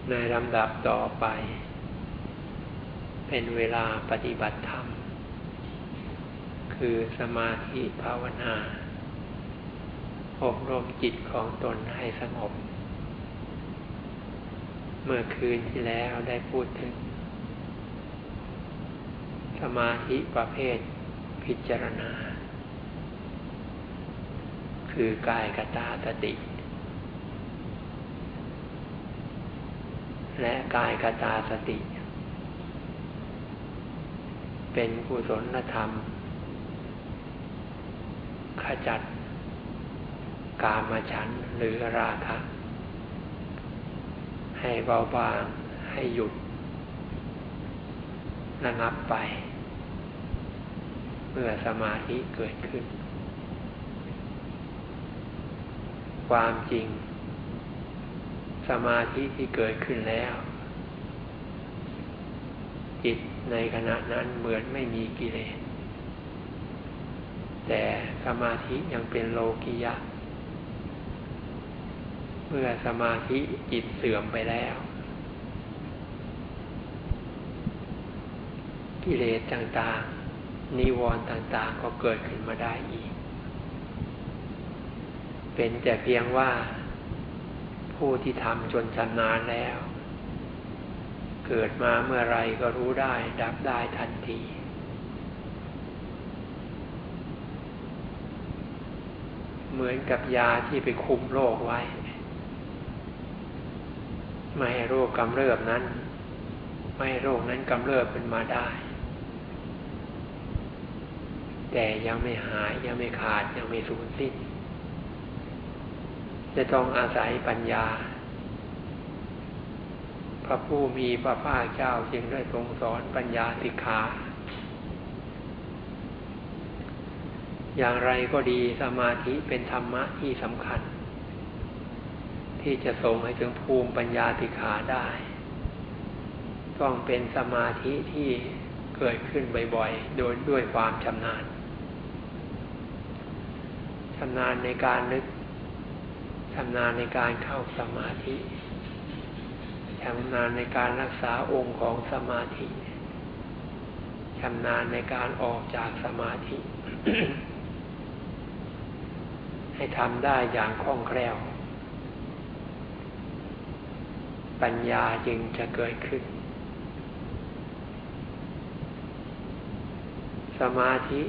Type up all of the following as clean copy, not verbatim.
ในลำดับต่อไปเป็นเวลาปฏิบัติธรรมคือสมาธิภาวนาอบรมจิตของตนให้สงบเมื่อคืนที่แล้วได้พูดถึงสมาธิประเภทพิจารณาคือกายคตาสติและกายคตาสติเป็นกุศลธรรมขจัดกามฉันท์หรือราคะให้เบาบางให้หยุดระงับไปเมื่อสมาธิเกิดขึ้นความจริงสมาธิที่เกิดขึ้นแล้วจิตในขณะนั้นเหมือนไม่มีกิเลสแต่สมาธิยังเป็นโลกิยะเมื่อสมาธิจิตเสื่อมไปแล้วกิเลสต่างๆนิวรณ์ต่างๆก็เกิดขึ้นมาได้อีกเป็นแต่เพียงว่าผู้ที่ทำจนชำนาญแล้วเกิดมาเมื่อไรก็รู้ได้ดับได้ทันทีเหมือนกับยาที่ไปคุมโรคไว้ไม่ให้โรคกำเริบนั้นไม่ให้โรคนั้นกำเริบขึ้นมาได้แต่ยังไม่หายยังไม่ขาดยังไม่สูญสิ้นจะต้องอาศัยปัญญาพระผู้มีพระภาคเจ้าจึงได้ทรงสอนปัญญาสิกขาอย่างไรก็ดีสมาธิเป็นธรรมะที่สำคัญที่จะส่งให้ถึงภูมิปัญญาสิกขาได้ต้องเป็นสมาธิที่เกิดขึ้นบ่อยๆโดยด้วยความชำนาญในการนึกชำนาญในการเข้าสมาธิชำนาญในการรักษาองค์ของสมาธิชำนาญในการออกจากสมาธิ ให้ทำได้อย่างคล่องแคล่วปัญญาจึงจะเกิดขึ้นสมาธิ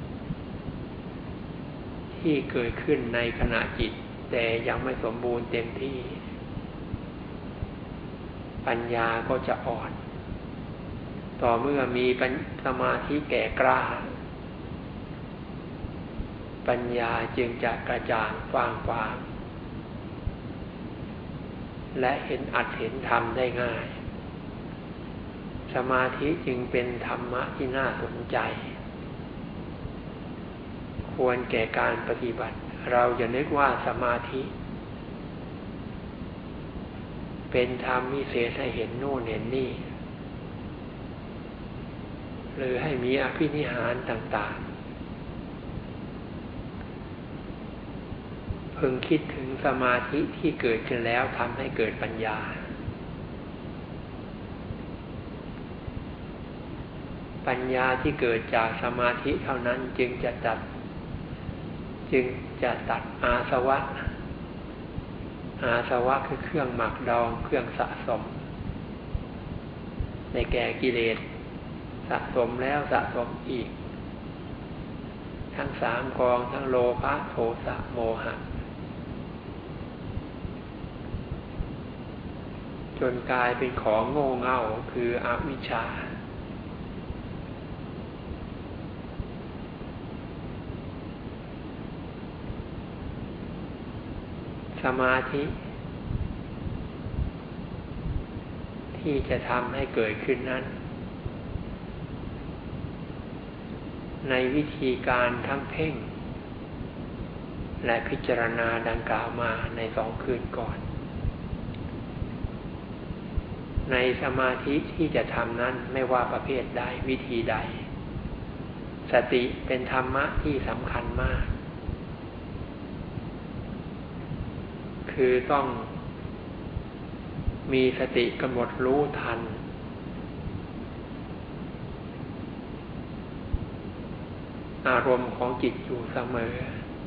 ที่เกิดขึ้นในขณะจิตแต่ยังไม่สมบูรณ์เต็มที่ปัญญาก็จะอ่อนต่อเมื่อมีสมาธิแก่กล้าปัญญาจึงจะกระจ่างกว้างขวางและเห็นอัตเห็นธรรมได้ง่ายสมาธิจึงเป็นธรรมะที่น่าสนใจควรแก่การปฏิบัติเราอย่านึกว่าสมาธิเป็นธรรมวิเศษให้เห็นโน่นเห็นนี่หรือให้มีอภินิหารต่างๆพึงคิดถึงสมาธิที่เกิดขึ้นแล้วทำให้เกิดปัญญาปัญญาที่เกิดจากสมาธิเท่านั้นจึงจะตัดอาสวะคือเครื่องหมักดองเครื่องสะสมในแก่กิเลสสะสมแล้วสะสมอีกทั้งสามกองทั้งโลภะโทสะโมหะจนกลายเป็นของโง่เง่าคืออวิชชาสมาธิที่จะทำให้เกิดขึ้นนั้นในวิธีการทั้งเพ่งและพิจารณาดังกล่าวมาใน2 คืนก่อนในสมาธิที่จะทำนั้นไม่ว่าประเภทใดวิธีใดสติเป็นธรรมะที่สำคัญมากคือต้องมีสติกำหนดรู้ทันอารมณ์ของจิตอยู่เสมอ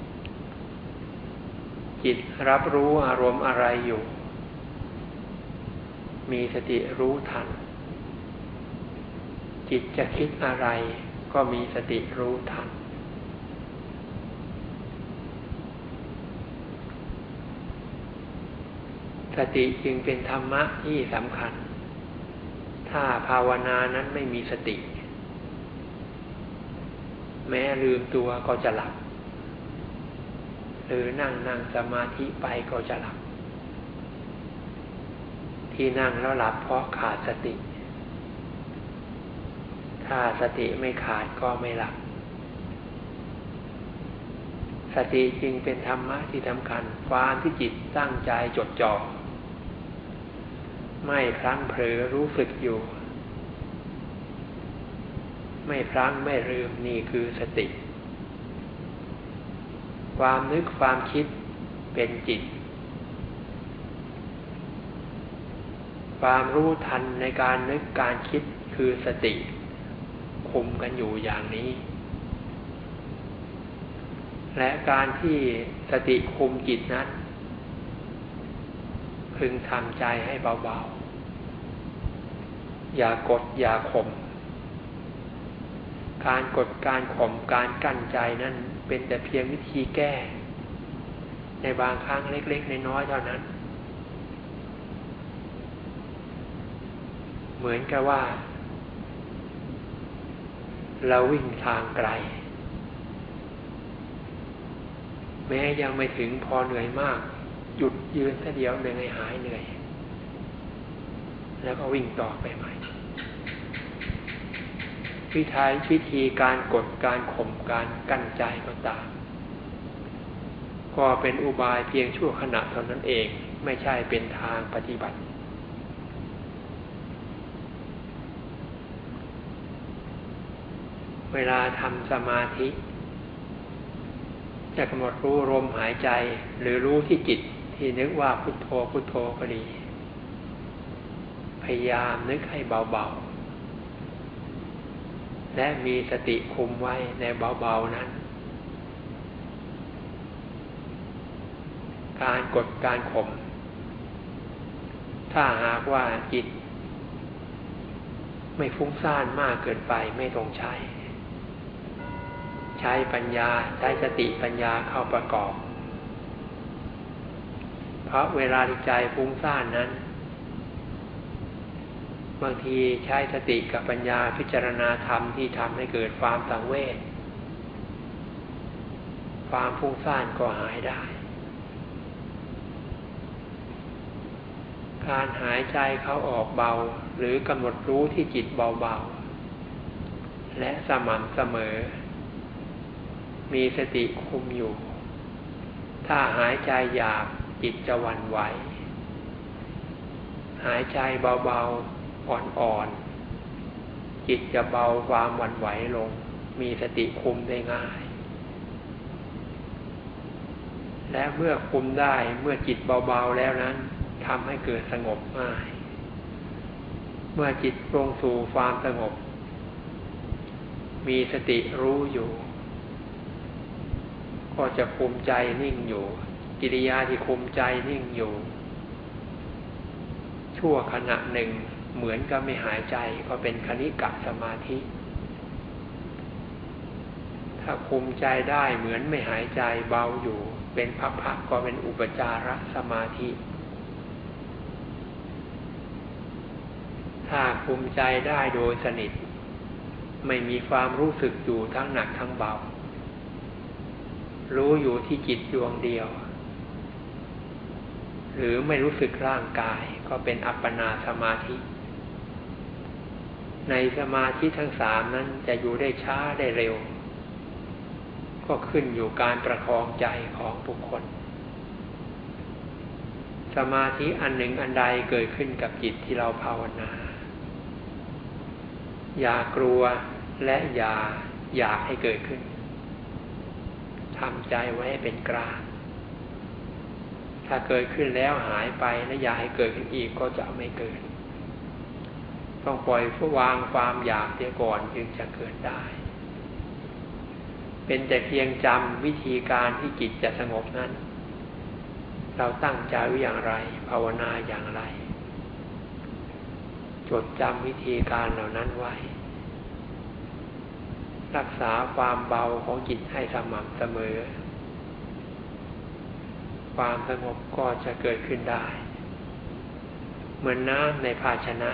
จิตรับรู้อารมณ์อะไรอยู่มีสติรู้ทันจิตจะคิดอะไรก็มีสติรู้ทันสติจึงเป็นธรรมะที่สำคัญถ้าภาวนานั้นไม่มีสติแม้ลืมตัวก็จะหลับหรือนั่งสมาธิไปก็จะหลับที่นั่งแล้วหลับเพราะขาดสติถ้าสติไม่ขาดก็ไม่หลับสติจึงเป็นธรรมะที่สำคัญความที่จิตตั้งใจจดจ่อไม่พลั้งเผลอรู้สึกอยู่ไม่พลั้งไม่ลืมนี่คือสติความนึกความคิดเป็นจิตความรู้ทันในการนึกการคิดคือสติคุมกันอยู่อย่างนี้และการที่สติคุมจิตนั้นพึงทำใจให้เบาๆอย่ากดอย่าข่มการกดการข่มการกั้นใจนั้นเป็นแต่เพียงวิธีแก้ในบางครั้งเล็กๆน้อยๆเท่านั้นเหมือนกับว่าเราวิ่งทางไกลแม้ยังไม่ถึงพอเหนื่อยมากหยุดยืนแค่เดียวหนึ่งให้หายเหนื่อยแล้วก็วิ่งต่อไปใหม่วิธีการกดการข่มการกั้นใจก็ตามก็เป็นอุบายเพียงชั่วขณะเท่านั้นเองไม่ใช่เป็นทางปฏิบัติเวลาทำสมาธิจะกำหนดรู้ลมหายใจหรือรู้ที่จิตที่นึกว่าพุทโธพุทโธก็ดีพยายามนึกให้เบาๆและมีสติคุมไว้ในเบาๆนั้นการกดการข่มถ้าหากว่าจิตไม่ฟุ้งซ่านมากเกินไปไม่ต้องใช้ปัญญาใช้สติปัญญาเข้าประกอบเพราะเวลาที่ใจฟุ้งซ่านนั้นบางทีใช้สติกับปัญญาพิจารณาธรรมที่ทำให้เกิดความสังเวชความฟุ้งซ่านก็หายได้การหายใจเข้าออกเบาหรือกำหนดรู้ที่จิตเบาๆและสม่ำเสมอมีสติคุมอยู่ถ้าหายใจหยาบจิตจะหวั่นไหวหายใจเบาๆอ่อนๆจิตจะเบาความหวั่นไหวลงมีสติคุมได้ง่ายและเมื่อคุมได้เมื่อจิตเบาๆแล้วนั้นทำให้เกิดสงบง่ายเมื่อจิตลงสู่ความสงบมีสติรู้อยู่ก็จะคุมใจนิ่งอยู่กิริยาที่คุมใจนิ่งอยู่ชั่วขณะหนึ่งเหมือนกับไม่หายใจก็เป็นคณิกะสมาธิถ้าคุมใจได้เหมือนไม่หายใจเบาอยู่เป็นพักๆก็เป็นอุปจารสมาธิถ้าคุมใจได้โดยสนิทไม่มีความรู้สึกอยู่ทั้งหนักทั้งเบารู้อยู่ที่จิตดวงเดียวหรือไม่รู้สึกร่างกายก็เป็นอัปปนาสมาธิในสมาธิทั้งสามนั้นจะอยู่ได้ช้าได้เร็วก็ขึ้นอยู่การประคองใจของบุคคลสมาธิอันหนึ่งอันใดเกิดขึ้นกับจิตที่เราภาวนาอย่ากลัวและอย่าอยากให้เกิดขึ้นทำใจไว้ให้เป็นกลางถ้าเกิดขึ้นแล้วหายไปและอย่าให้เกิดขึ้นอีกก็จะไม่เกิดต้องปล่อยวางความอยากเสียก่อนจึงจะเกิดได้เป็นแต่เพียงจำวิธีการที่จิตจะสงบนั้นเราตั้งใจไว้อย่างไรภาวนาอย่างไรจดจำวิธีการเหล่านั้นไว้รักษาความเบาของจิตให้สม่ำเสมอความสงบก็จะเกิดขึ้นได้เหมือนน้ำในภาชนะ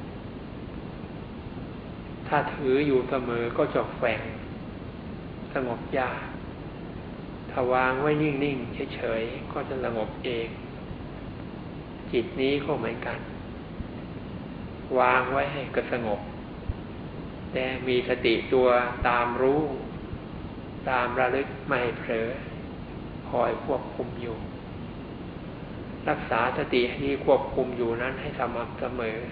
ถ้าถืออยู่เสมอก็จะแฝงสงบยากถ้าวางไว้นิ่งๆเฉยๆก็จะสงบเองจิตนี้ก็เหมือนกันวางไว้ให้ก็สงบแต่มีสติตัวตามรู้ตามระลึกไม่ให้เผลอคอยควบคุมอยู่รักษาสติที่ควบคุมอยู่นั้นให้สม่ำเสมอ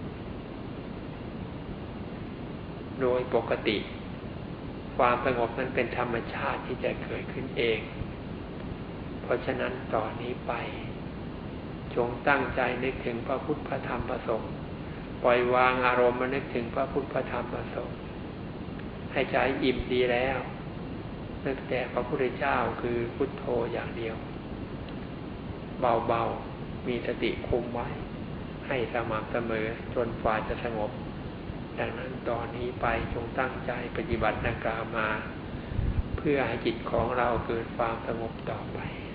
โดยปกติความสงบนั้นเป็นธรรมชาติที่จะเกิดขึ้นเองเพราะฉะนั้นต่อนนี้ไปจงตั้งใจนึกถึงพระพุทธพระธรรมพระสงฆ์ปล่อยวางอารมณ์มานึกถึงพระพุทธพระธรรมพระสงฆ์ให้ใจอิ่มดีแล้วนึกแต่พระพุทธเจ้าคือพุทโธอย่างเดียวเบาๆมีสติคุมไว้ให้สม่ำเสมอจนกว่าจะสงบดังนั้นตอนนี้ไปจงตั้งใจปฏิบัติดังกล่าวมาเพื่อให้จิตของเราเกิดความสงบต่อไป